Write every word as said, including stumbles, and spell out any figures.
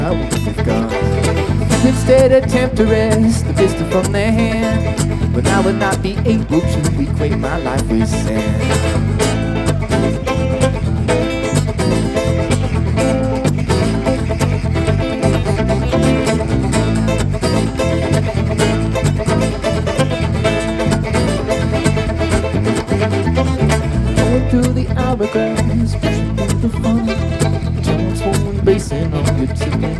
I won't you've gone. Instead attempt to wrest the pistol from their hand, but I would not be able to equate my life with sand. Through the hourglass, pushing through the fun, transforming, basing on your ticket.